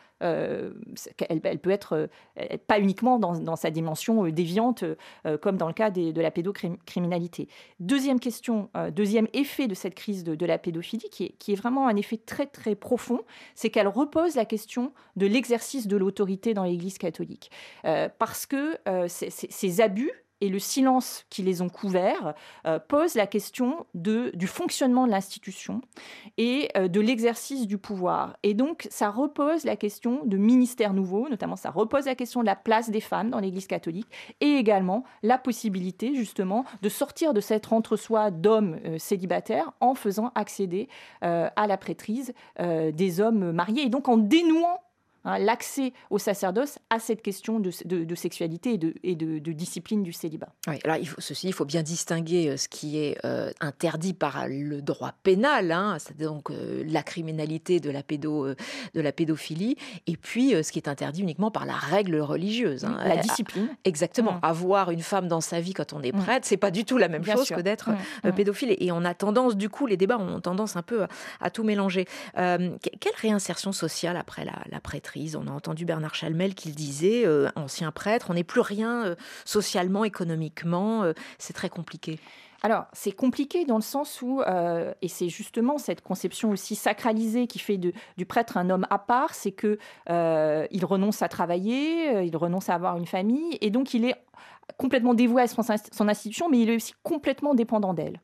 elle peut être pas uniquement dans sa dimension déviante, comme dans le cas de la pédocriminalité. Deuxième question, deuxième effet de cette crise de la pédophilie, qui est vraiment un effet très très profond, c'est qu'elle repose la question de l'exercice de l'autorité dans l'Église catholique. Parce que ces abus et le silence qui les ont couverts posent la question du fonctionnement de l'institution et de l'exercice du pouvoir. Et donc, ça repose la question de ministères nouveaux, notamment ça repose la question de la place des femmes dans l'Église catholique et également la possibilité, justement, de sortir de cet entre-soi d'hommes célibataires en faisant accéder à la prêtrise des hommes mariés et donc en dénouant l'accès au sacerdoce à cette question de sexualité et de discipline du célibat. Oui, alors il faut bien distinguer ce qui est interdit par le droit pénal, c'est donc la criminalité de la pédophilie, et puis ce qui est interdit uniquement par la règle religieuse. La discipline. Exactement. Avoir une femme dans sa vie quand on est prêtre, c'est pas du tout la même chose que d'être pédophile. Et on a tendance, du coup, les débats ont tendance un peu à tout mélanger. Quelle réinsertion sociale après la prêtrise ? On a entendu Bernard Chalmel qui le disait, ancien prêtre, on n'est plus rien socialement, économiquement, c'est très compliqué. Alors, c'est compliqué dans le sens où, et c'est justement cette conception aussi sacralisée qui fait du prêtre un homme à part, c'est qu'il renonce à travailler, il renonce à avoir une famille, et donc il est complètement dévoué à son institution, mais il est aussi complètement dépendant d'elle.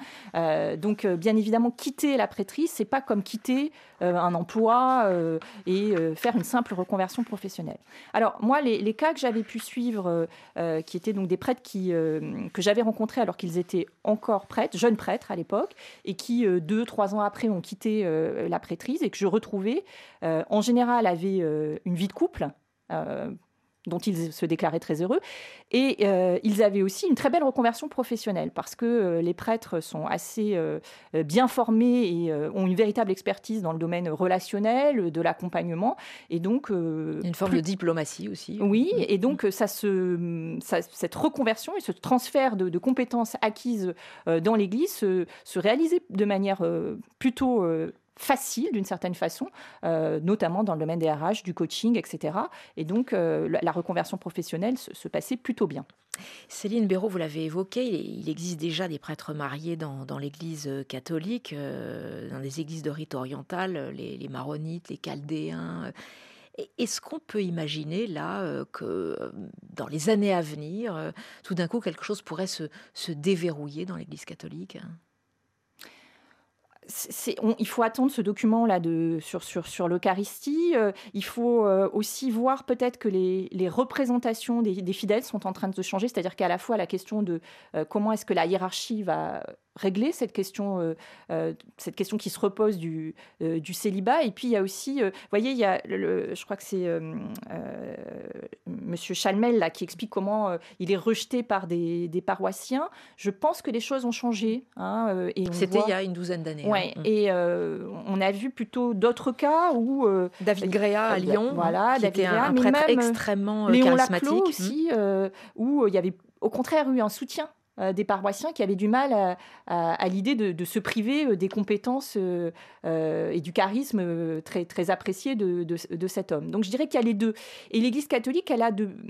Donc, bien évidemment, quitter la prêtrise, c'est pas comme quitter un emploi et faire une simple reconversion professionnelle. Alors, moi, les cas que j'avais pu suivre, qui étaient donc des prêtres que j'avais rencontrés alors qu'ils étaient encore prêtres, jeunes prêtres à l'époque, et qui, 2-3 ans après, ont quitté la prêtrise et que je retrouvais, en général, avaient une vie de couple, dont ils se déclaraient très heureux. Et ils avaient aussi une très belle reconversion professionnelle parce que les prêtres sont assez bien formés et ont une véritable expertise dans le domaine relationnel, de l'accompagnement. Et donc, une forme de diplomatie aussi. Oui, et donc cette reconversion et ce transfert de compétences acquises dans l'Église se réalisait de manière plutôt facile d'une certaine façon, notamment dans le domaine des RH, du coaching, etc. Et donc, la reconversion professionnelle se passait plutôt bien. Céline Béraud, vous l'avez évoqué, il existe déjà des prêtres mariés dans l'Église catholique, dans des églises de rite oriental, les maronites, les chaldéens. Est-ce qu'on peut imaginer là que dans les années à venir, tout d'un coup, quelque chose pourrait se déverrouiller dans l'Église catholique ? Il faut attendre ce document-là sur l'Eucharistie. Il faut aussi voir peut-être que les représentations des fidèles sont en train de se changer, c'est-à-dire qu'à la fois la question de comment est-ce que la hiérarchie va régler cette question qui se repose du célibat. Et puis il y a aussi, vous voyez, il y a je crois que c'est Monsieur Chalmel là, qui explique comment il est rejeté par des paroissiens. Je pense que les choses ont changé. C'était il y a une douzaine d'années. Ouais, et on a vu plutôt d'autres cas où David Gréa à Lyon, voilà, qui était un prêtre extrêmement Léon charismatique. Laclos aussi, où il y avait au contraire eu un soutien des paroissiens qui avaient du mal à l'idée de se priver des compétences et du charisme très, très apprécié de cet homme. Donc je dirais qu'il y a les deux. Et l'Église catholique, elle a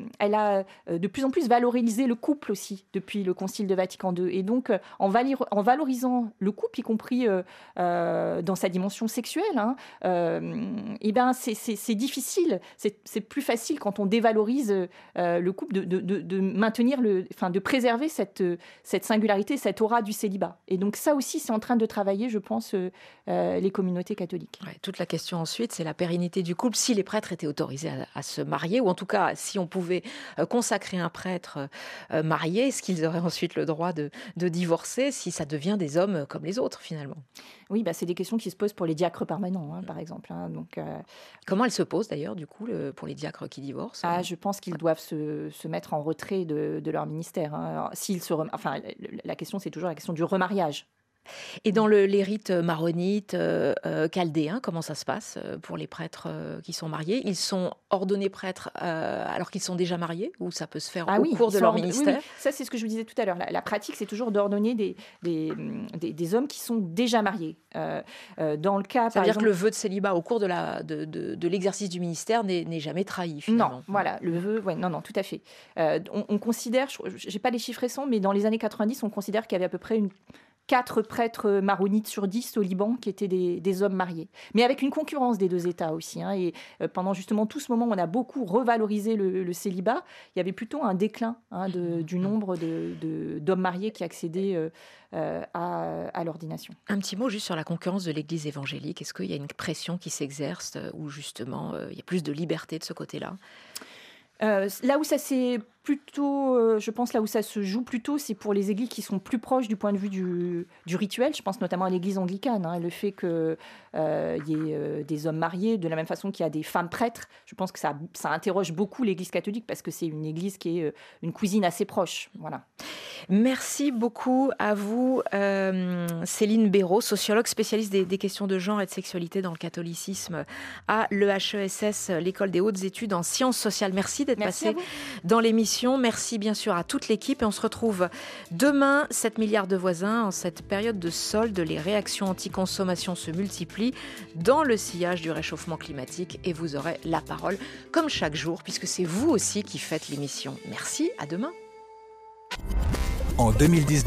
de plus en plus valorisé le couple aussi depuis le Concile de Vatican II. Et donc en valorisant le couple, y compris dans sa dimension sexuelle, et ben c'est difficile. C'est plus facile quand on dévalorise le couple de maintenir de préserver cette singularité, cette aura du célibat. Et donc ça aussi, c'est en train de travailler, je pense, les communautés catholiques. Ouais, toute la question ensuite, c'est la pérennité du couple. Si les prêtres étaient autorisés à se marier, ou en tout cas, si on pouvait consacrer un prêtre marié, est-ce qu'ils auraient ensuite le droit de divorcer si ça devient des hommes comme les autres, finalement ? Oui, c'est des questions qui se posent pour les diacres permanents, par exemple. Donc, comment elles se posent d'ailleurs, du coup, pour les diacres qui divorcent ? Je pense qu'ils doivent se mettre en retrait de leur ministère. Alors, la question, c'est toujours la question du remariage. Et dans les rites maronites, chaldéens, comment ça se passe pour les prêtres qui sont mariés ? Ils sont ordonnés prêtres alors qu'ils sont déjà mariés, ou ça peut se faire au cours de leur ministère ? Oui. Ça, c'est ce que je vous disais tout à l'heure. La pratique, c'est toujours d'ordonner des hommes qui sont déjà mariés. Dans le cas, ça veut dire que le vœu de célibat au cours de l'exercice du ministère n'est jamais trahi, finalement. Non, voilà, le vœu, non, tout à fait. On considère, je n'ai pas les chiffres récents, mais dans les années 90, on considère qu'il y avait à peu près 4 prêtres maronites sur 10 au Liban qui étaient des hommes mariés. Mais avec une concurrence des deux États aussi. Et pendant justement tout ce moment, on a beaucoup revalorisé le célibat. Il y avait plutôt un déclin du nombre d'hommes mariés qui accédaient à l'ordination. Un petit mot juste sur la concurrence de l'Église évangélique. Est-ce qu'il y a une pression qui s'exerce ou justement il y a plus de liberté de ce côté-là ? Là où ça s'est plutôt, je pense, là où ça se joue plutôt, c'est pour les églises qui sont plus proches du point de vue du rituel. Je pense notamment à l'église anglicane. Le fait qu'il y ait des hommes mariés, de la même façon qu'il y a des femmes prêtres, je pense que ça interroge beaucoup l'église catholique parce que c'est une église qui est une cousine assez proche. Voilà. Merci beaucoup à vous, Céline Béraud, sociologue spécialiste des questions de genre et de sexualité dans le catholicisme à l'EHESS, l'École des hautes études en sciences sociales. Merci d'être passée dans l'émission. Merci bien sûr à toute l'équipe et on se retrouve demain, 7 milliards de voisins. En cette période de solde, les réactions anti-consommation se multiplient dans le sillage du réchauffement climatique et vous aurez la parole comme chaque jour puisque c'est vous aussi qui faites l'émission. Merci, à demain. En 2019,